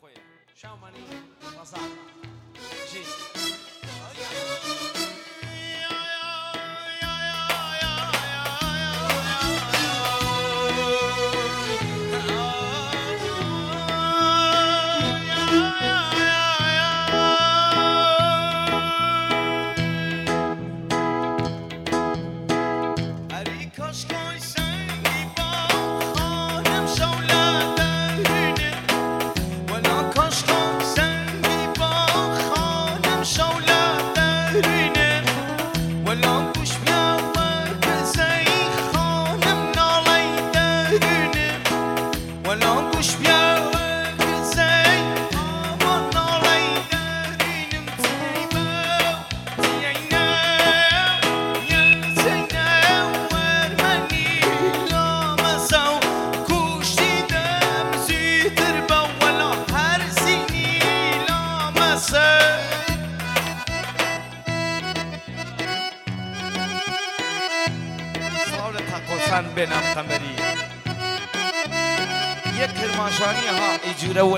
خويا شاوماني رصاع جي بينام قمري يكر ماشاني ها يجورون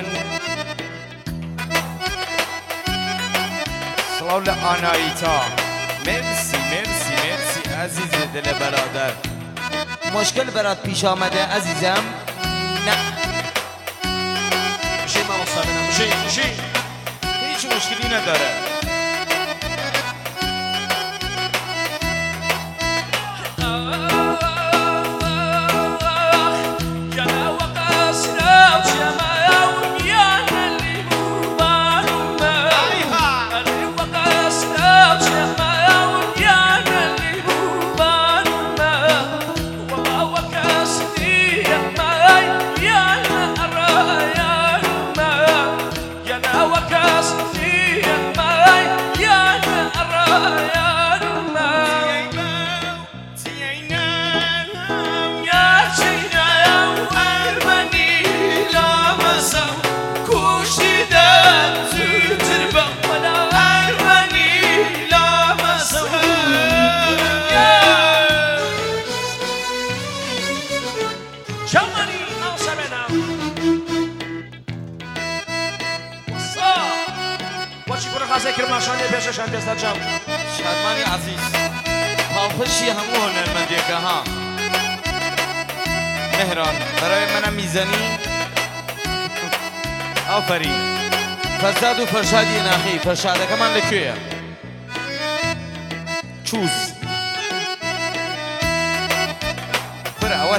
صلاة لأنا إيتا مرسي مرسي مرسي عزیز دل برادر مشکل برات پیش آمده عزیزم نه مشی ما مصابنا مشی هیچ مشکلی نداره کرماشانی پیششان دست جام شادمانی عزیز پاپشی همو هنرمندی که ها مهران برای منم میزنی آفرین فرزاد و فرشادی ناخی فرشاده که من لکویه چوز برا و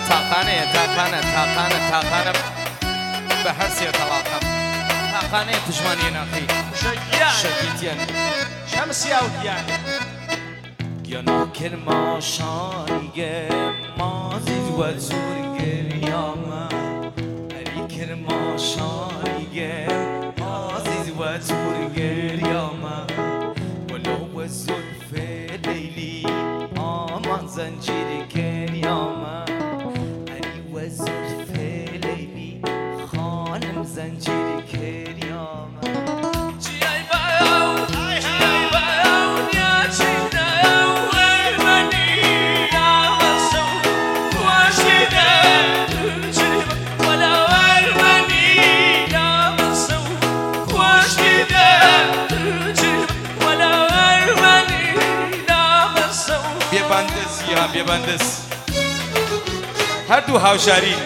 تاقانه به هر سیر طلاقم تاقانه پشمانی ناخی شکیتیان شمسی آوتیان گیانا کرماشانیگه مازید و زورگریاما علی کرماشانیگه مازید و زورگریاما ولو و زلف لیلی آمان زنجیر کریاما علی و زلف لیلی خانم زنجیر کریاما ببندس هر دو هاوشارین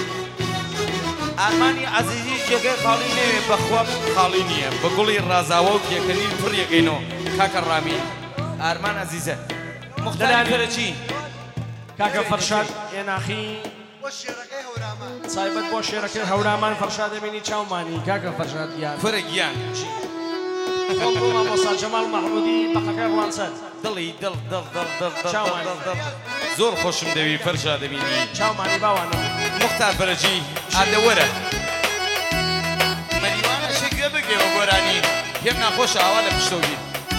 ارمانی عزیزی جگه خالی نیه بخواب خالی نیه بگولی رازاوک یکنی پر یکینو کاکر رامی ارمان عزیزه مختلف فرچی کاکر فرشاد یناخی صاحبت با شرکه هورامان فرشاد بینی چاومانی کاکر فرشاد یاد فرگیان خلقو مصطفى جمال محمودی بقاکر وانسد دڵی دڵ زۆر خۆشم دەوی فەرشا دەبینی چاومانی باوانم مختار بەرەجی ئادەوەرە مەریوانە شێگوێ بگێەوە گۆرانی پێم ناخۆشە ئاوا لە پشتۆگی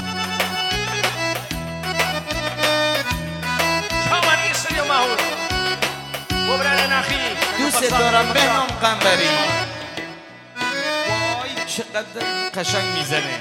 چاومانی سریە ماهور بۆ برانە ناخی دووسێ دۆرە بێنم قەمبەری وای چقدر قەشەنگ میزەنێ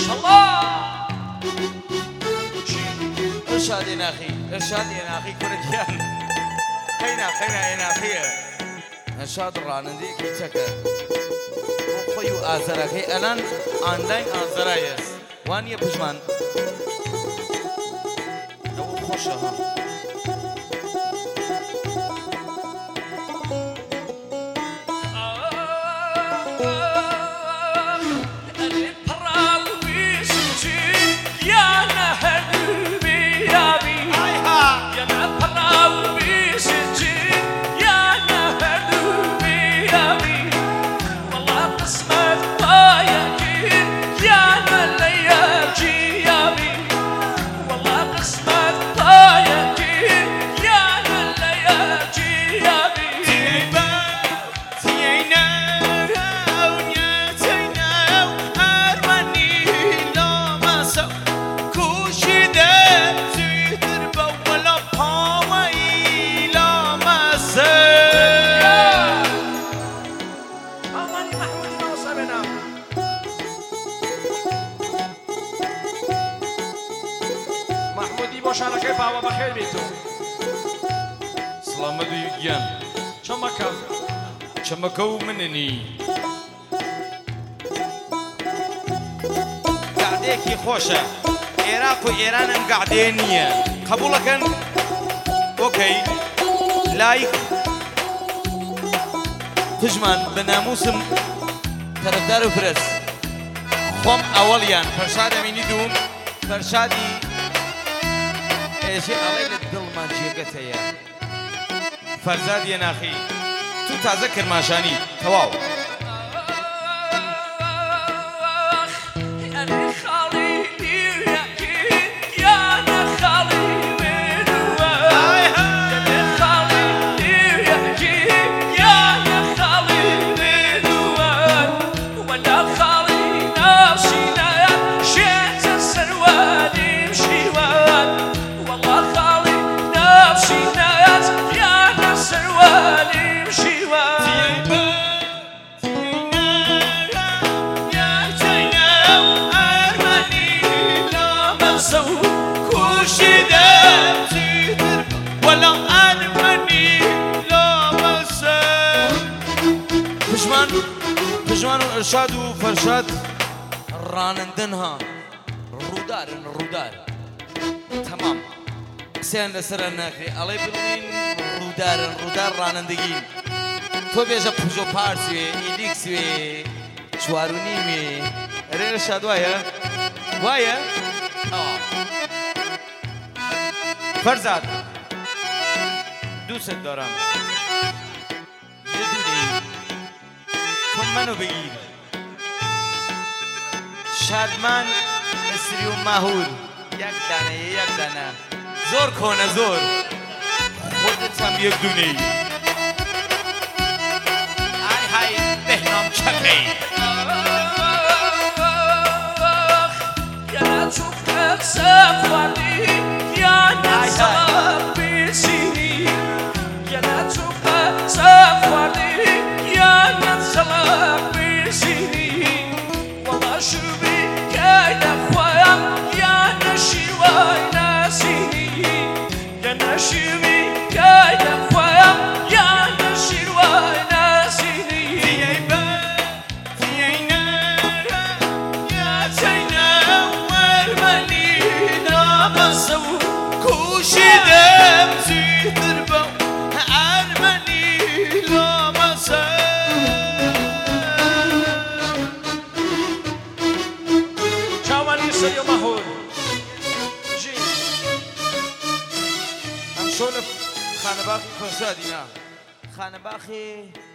الله ارشاد ناخي ارشاد ناخي كرديان خينا ناخيه ارشاد رانندي كيتك خويو ازرخي الان آنلاین آزرایس وانیه پشمان او خوشه ها شارەکەی باوە بەخێر بیتەوە سڵامەت و گیان چەمەکە و مننی گعدەیەکی خۆشە عێراق و ئێران ئەم گعدەیە نییە قبوڵەکەن ئۆکەی لایک پژمان بە ناموسم تەرەفدار و فرەس خۆم ئەوەڵیان فەرشاد ئەمینی دووم فەرشادی ئێشێ ئەڵێ لە دڵمان جێگەت هەیە فەرزاد یەناخی تو تازە کرماشانی تەواو پژمان و ئەرشاد و فەرشاد ڕانندنها ڕوودارن ڕوودار تەمام قسەیان لەسەرە ناکرێ ئەڵێ بڵین ڕوودارن ڕوودار ڕانندگین تۆ بێژە پژۆ پارسوێ ئیلیکسوێ چوارونیمێ ئەرێ ئەرشاد وایە وایە فەرزاد دووست دارم منو بگیر شادمان اسری و ماهور یک دانه زور کنه زور خودت هم یک دونه ای های بهنام چپی یا چوب سفاری یا نسام بیشینی یا چوب سفاری سلام بيسيني والله شوبي كاين اخويا يا نشيوي ناسيني يا نشيوي كاين اخويا يا نشيوي ناسيني فينا يا زينا ورمانينا مصو كوشي دم زيتر بو ارماني لا مصو سريو مهول جي هم شون خانباخي فرشادينا خانباخي